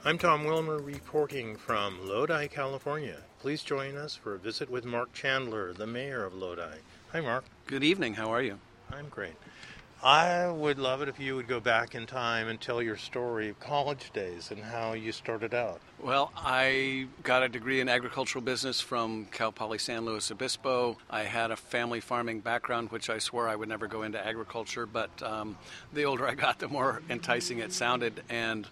I'm Tom Wilmer reporting from Lodi, California. Please join us for a visit with Mark Chandler, the mayor of Lodi. Hi, Mark. Good evening. How are you? I'm great. I would love it if you would go back in time and tell your story of college days and how you started out. Well, I got a degree in agricultural business from Cal Poly San Luis Obispo. I had a family farming background, which I swore I would never go into agriculture, but the older I got, the more enticing it sounded, and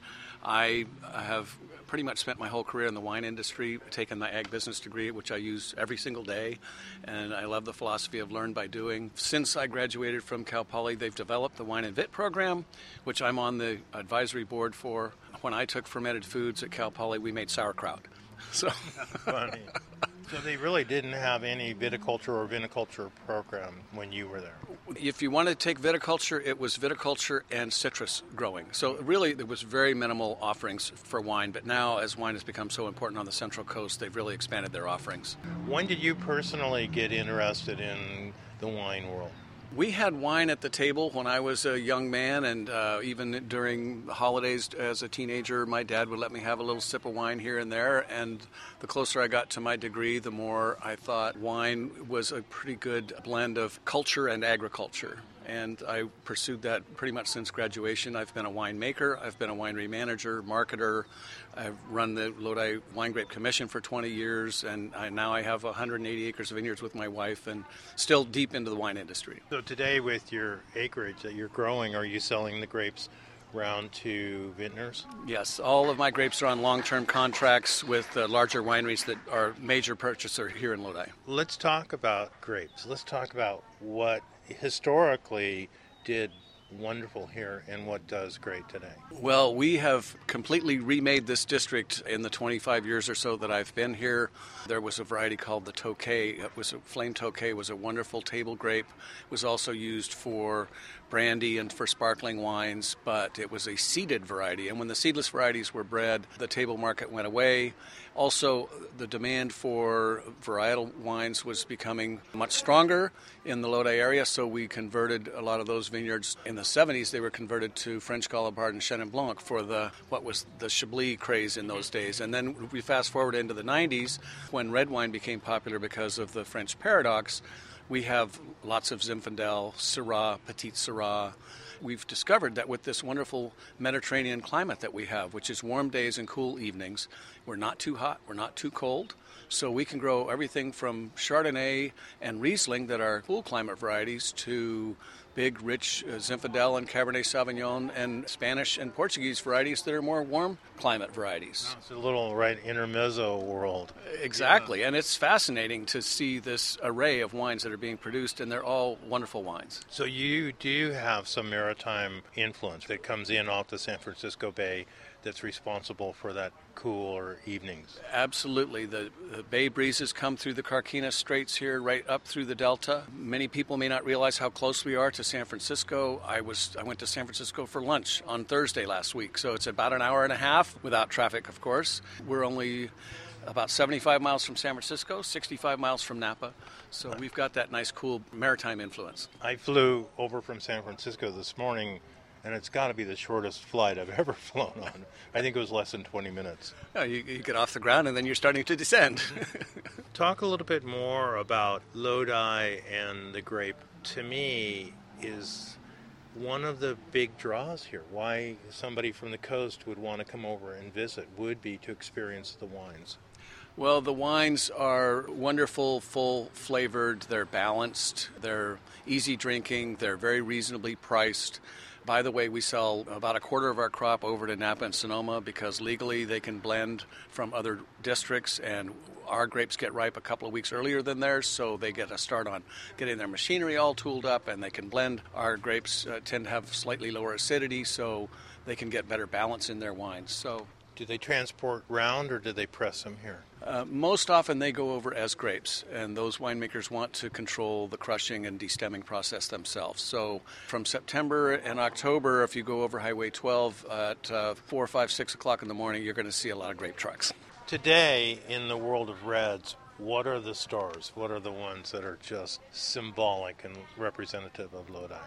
I have pretty much spent my whole career in the wine industry, taken my ag business degree, which I use every single day, and I love the philosophy of learn by doing. Since I graduated from Cal Poly, they've developed the Wine and Vit program, which I'm on the advisory board for. When I took fermented foods at Cal Poly, we made sauerkraut. So Funny. So they really didn't have any viticulture or viniculture program when you were there? If you want to take viticulture, it was viticulture and citrus growing. So really, there was very minimal offerings for wine. But now, as wine has become so important on the Central Coast, they've really expanded their offerings. When did you personally get interested in the wine world? We had wine at the table when I was a young man, and even during the holidays as a teenager, my dad would let me have a little sip of wine here and there. And the closer I got to my degree, the more I thought wine was a pretty good blend of culture and agriculture. And I pursued that pretty much since graduation. I've been a winemaker, I've been a winery manager, marketer. I've run the Lodi Wine Grape Commission for 20 years, and now I have 180 acres of vineyards with my wife and still deep into the wine industry. So today with your acreage that you're growing, are you selling the grapes round to vintners? Yes, all of my grapes are on long-term contracts with larger wineries that are major purchaser here in Lodi. Let's talk about grapes. Let's talk about what historically did wonderful here and what does great today. Well, we have completely remade this district in the 25 years or so that I've been here. There was a variety called the Tokay. It was a flame Tokay, was a wonderful table grape. It was also used for brandy and for sparkling wines, but it was a seeded variety. And when the seedless varieties were bred, the table market went away. Also, the demand for varietal wines was becoming much stronger in the Lodi area, so we converted a lot of those vineyards. In the 70s, they were converted to French Galliard and Chenin Blanc for what was the Chablis craze in those days. And then we fast forward into the 90s, when red wine became popular because of the French paradox. We have lots of Zinfandel, Syrah, Petit Syrah. We've discovered that with this wonderful Mediterranean climate that we have, which is warm days and cool evenings, we're not too hot, we're not too cold. So we can grow everything from Chardonnay and Riesling that are cool climate varieties to big, rich Zinfandel and Cabernet Sauvignon and Spanish and Portuguese varieties that are more warm climate varieties. It's a little intermezzo world. Exactly, and it's fascinating to see this array of wines that are being produced, and they're all wonderful wines. So you do have some maritime influence that comes in off the San Francisco Bay that's responsible for that cooler evenings. Absolutely. The bay breezes come through the Carquinez Straits here, right up through the Delta. Many people may not realize how close we are to San Francisco. I went to San Francisco for lunch on Thursday last week, so it's about an hour and a half without traffic, of course. We're only about 75 miles from San Francisco, 65 miles from Napa, so we've got that nice, cool maritime influence. I flew over from San Francisco this morning, and it's got to be the shortest flight I've ever flown on. I think it was less than 20 minutes. Oh, you get off the ground and then you're starting to descend. Talk a little bit more about Lodi and the grape. To me, is one of the big draws here. Why somebody from the coast would want to come over and visit would be to experience the wines. Well, the wines are wonderful, full-flavored, they're balanced, they're easy drinking, they're very reasonably priced. By the way, we sell about a quarter of our crop over to Napa and Sonoma because legally they can blend from other districts, and our grapes get ripe a couple of weeks earlier than theirs, so they get a start on getting their machinery all tooled up, and they can blend. Our grapes tend to have slightly lower acidity, so they can get better balance in their wines. So, do they transport round or do they press them here? Most often they go over as grapes, and those winemakers want to control the crushing and destemming process themselves. So from September and October, if you go over Highway 12 at 4, 5, 6 o'clock in the morning, you're going to see a lot of grape trucks. Today, in the world of reds, what are the stars? What are the ones that are just symbolic and representative of Lodi?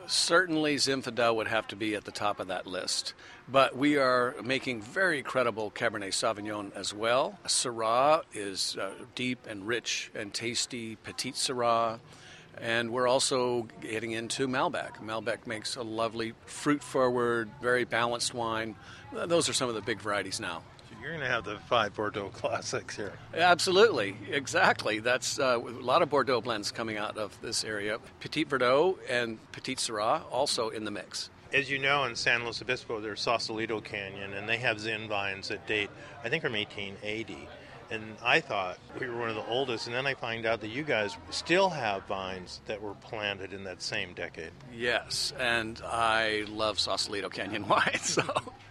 Certainly Zinfandel would have to be at the top of that list. But we are making very credible Cabernet Sauvignon as well. Syrah is deep and rich and tasty, Petite Syrah. And we're also getting into Malbec. Malbec makes a lovely fruit-forward, very balanced wine. Those are some of the big varieties now. You're going to have the 5 Bordeaux classics here. Absolutely, exactly. That's a lot of Bordeaux blends coming out of this area. Petit Verdot and Petite Syrah also in the mix. As you know, in San Luis Obispo, there's Sausalito Canyon, and they have Zin vines that date, I think, from 1880. And I thought we were one of the oldest, and then I find out that you guys still have vines that were planted in that same decade. Yes, and I love Sausalito Canyon wine, so...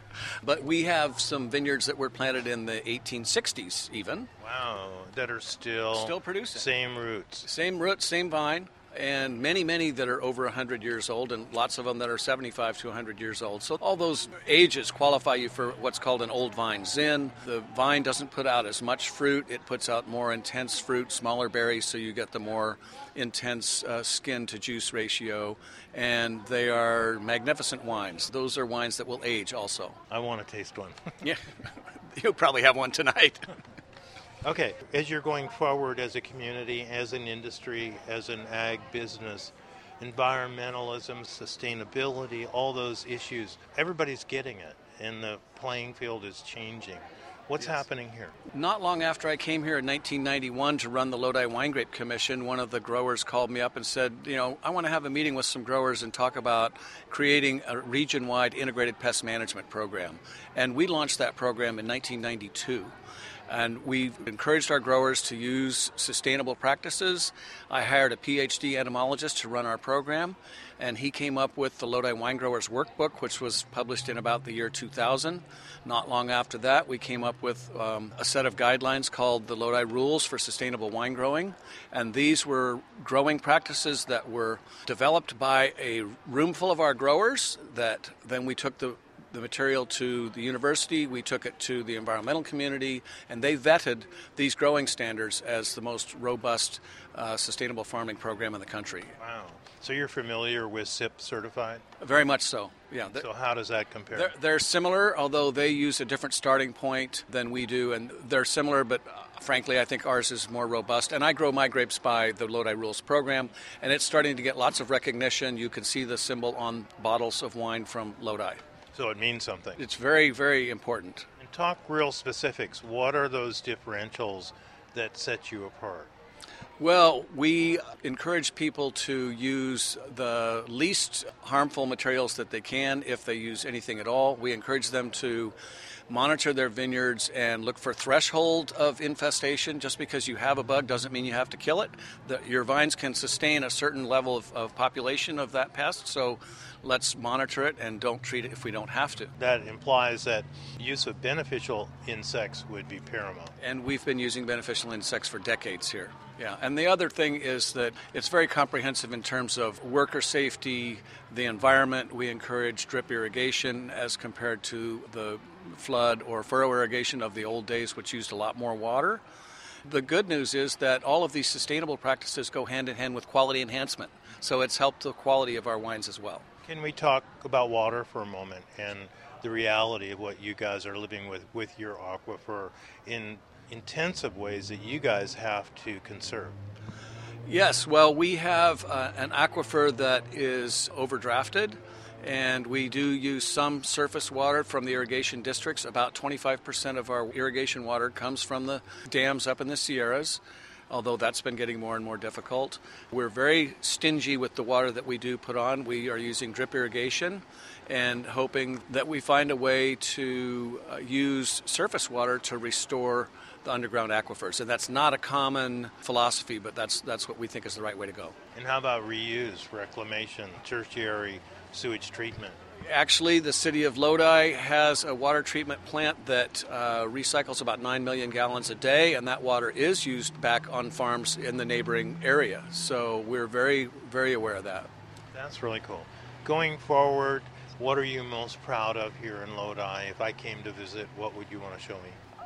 But we have some vineyards that were planted in the 1860s even. Wow, that are still producing. Same roots. Same roots, same vine, and many that are over 100 years old, and lots of them that are 75 to 100 years old. So all those ages qualify you for what's called an old vine Zin. The vine doesn't put out as much fruit. It puts out more intense fruit, smaller berries, so you get the more intense skin to juice ratio, and they are magnificent wines. Those are wines that will age also. I want to taste one. Yeah, you'll probably have one tonight. Okay, as you're going forward as a community, as an industry, as an ag business, environmentalism, sustainability, all those issues, everybody's getting it, and the playing field is changing. What's happening here? Not long after I came here in 1991 to run the Lodi Wine Grape Commission, one of the growers called me up and said, I want to have a meeting with some growers and talk about creating a region-wide integrated pest management program. And we launched that program in 1992. And we've encouraged our growers to use sustainable practices. I hired a PhD entomologist to run our program, and he came up with the Lodi Wine Growers Workbook, which was published in about the year 2000. Not long after that, we came up with a set of guidelines called the Lodi Rules for Sustainable Wine Growing, and these were growing practices that were developed by a room full of our growers that then we took the material to the university, we took it to the environmental community, and they vetted these growing standards as the most robust sustainable farming program in the country. Wow. So you're familiar with SIP certified? Very much so, yeah. So how does that compare? They're similar, although they use a different starting point than we do, and they're similar, but frankly, I think ours is more robust. And I grow my grapes by the Lodi Rules program, and it's starting to get lots of recognition. You can see the symbol on bottles of wine from Lodi. So it means something. It's very, very important. And talk real specifics. What are those differentials that set you apart? Well, we encourage people to use the least harmful materials that they can if they use anything at all. We encourage them to monitor their vineyards and look for threshold of infestation. Just because you have a bug doesn't mean you have to kill it. Your vines can sustain a certain level of population of that pest, so let's monitor it and don't treat it if we don't have to. That implies that use of beneficial insects would be paramount. And we've been using beneficial insects for decades here. Yeah, and the other thing is that it's very comprehensive in terms of worker safety, the environment. We encourage drip irrigation as compared to the flood or furrow irrigation of the old days, which used a lot more water. The good news is that all of these sustainable practices go hand in hand with quality enhancement. So it's helped the quality of our wines as well. Can we talk about water for a moment and the reality of what you guys are living with your aquifer in intensive ways that you guys have to conserve? Yes, well, we have an aquifer that is overdrafted, and we do use some surface water from the irrigation districts. About 25% of our irrigation water comes from the dams up in the Sierras, although that's been getting more and more difficult. We're very stingy with the water that we do put on. We are using drip irrigation and hoping that we find a way to use surface water to restore the underground aquifers. And that's not a common philosophy, but that's what we think is the right way to go. And how about reuse, reclamation, tertiary sewage treatment? Actually, the city of Lodi has a water treatment plant that recycles about 9 million gallons a day, and that water is used back on farms in the neighboring area. So we're very, very aware of that. That's really cool. Going forward, what are you most proud of here in Lodi? If I came to visit, what would you want to show me?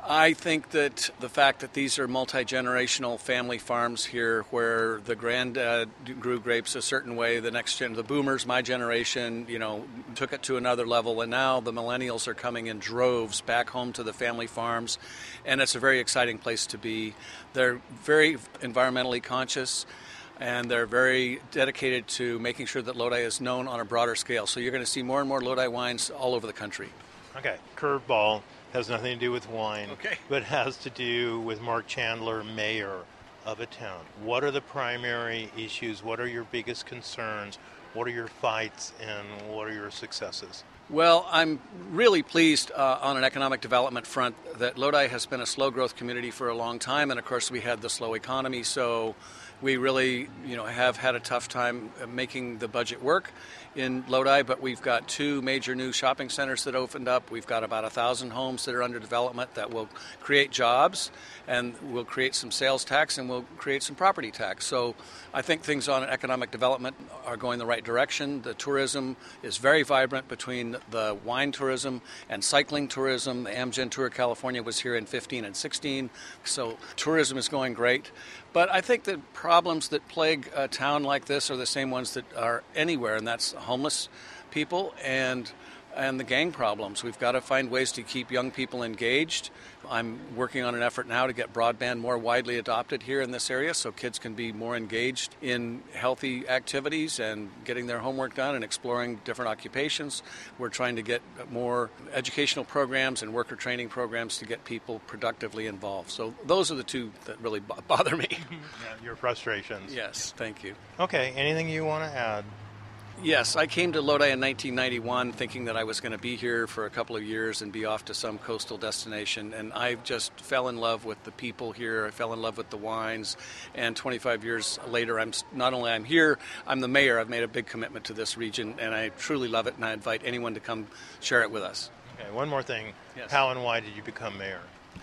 I think that the fact that these are multi-generational family farms here where the granddad grew grapes a certain way, the boomers, my generation, took it to another level, and now the millennials are coming in droves back home to the family farms, and it's a very exciting place to be. They're very environmentally conscious, and they're very dedicated to making sure that Lodi is known on a broader scale. So you're going to see more and more Lodi wines all over the country. Okay, curveball. Has nothing to do with wine, okay, but has to do with Mark Chandler, mayor of a town. What are the primary issues? What are your biggest concerns? What are your fights, and what are your successes? Well, I'm really pleased on an economic development front that Lodi has been a slow growth community for a long time, and of course we had the slow economy, so we really have had a tough time making the budget work in Lodi, but we've got 2 major new shopping centers that opened up. We've got about 1,000 homes that are under development that will create jobs, and will create some sales tax, and will create some property tax. So I think things on economic development are going the right direction. The tourism is very vibrant between the wine tourism and cycling tourism. The Amgen Tour California was here in 15 and 16, so tourism is going great. But I think the problems that plague a town like this are the same ones that are anywhere, and that's homeless people and the gang problems. We've got to find ways to keep young people engaged. I'm working on an effort now to get broadband more widely adopted here in this area so kids can be more engaged in healthy activities and getting their homework done and exploring different occupations. We're trying to get more educational programs and worker training programs to get people productively involved. So those are the 2 that really bother me. Your frustrations. Yes, thank you. Okay, anything you want to add? Yes, I came to Lodi in 1991 thinking that I was going to be here for a couple of years and be off to some coastal destination, and I just fell in love with the people here. I fell in love with the wines, and 25 years later, I'm here, I'm the mayor. I've made a big commitment to this region, and I truly love it, and I invite anyone to come share it with us. Okay, one more thing. Yes. How and why did you become mayor?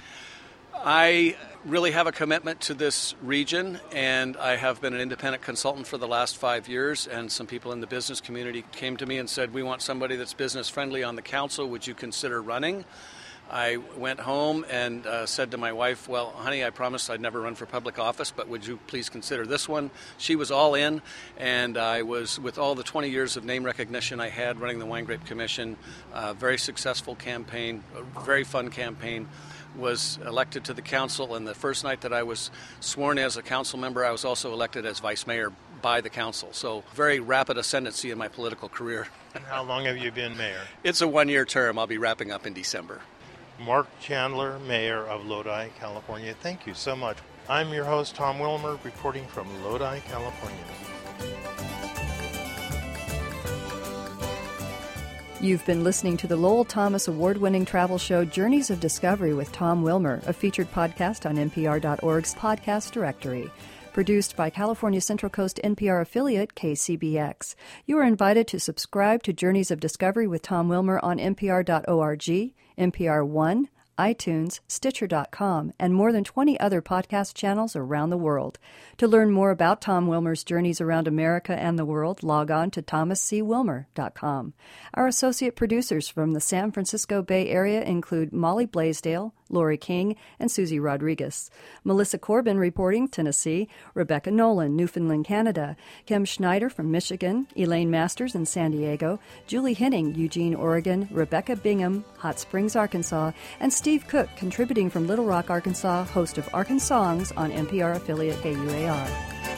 I really have a commitment to this region, and I have been an independent consultant for the last 5 years, and some people in the business community came to me and said, we want somebody that's business friendly on the council. Would you consider running? I went home and said to my wife, well, honey, I promised I'd never run for public office, but would you please consider this one? She was all in, and I was, with all the 20 years of name recognition I had running the Wine Grape Commission, a very successful campaign, a very fun campaign, was elected to the council, and the first night that I was sworn as a council member, I was also elected as vice mayor by the council. So very rapid ascendancy in my political career. And how long have you been mayor? It's a 1-year term. I'll be wrapping up in December. Mark Chandler, mayor of Lodi, California. Thank you so much. I'm your host, Tom Wilmer, reporting from Lodi, California. You've been listening to the Lowell Thomas award-winning travel show Journeys of Discovery with Tom Wilmer, a featured podcast on NPR.org's podcast directory. Produced by California Central Coast NPR affiliate KCBX. You are invited to subscribe to Journeys of Discovery with Tom Wilmer on NPR.org, NPR One, iTunes, Stitcher.com, and more than 20 other podcast channels around the world. To learn more about Tom Wilmer's journeys around America and the world, log on to thomascwilmer.com. Our associate producers from the San Francisco Bay Area include Molly Blaisdell, Lori King, and Susie Rodriguez. Melissa Corbin reporting Tennessee, Rebecca Nolan, Newfoundland, Canada, Kim Schneider from Michigan, Elaine Masters in San Diego, Julie Henning, Eugene, Oregon, Rebecca Bingham, Hot Springs, Arkansas, and Steve Cook, contributing from Little Rock, Arkansas, host of Arkansas Songs on NPR affiliate KUAR.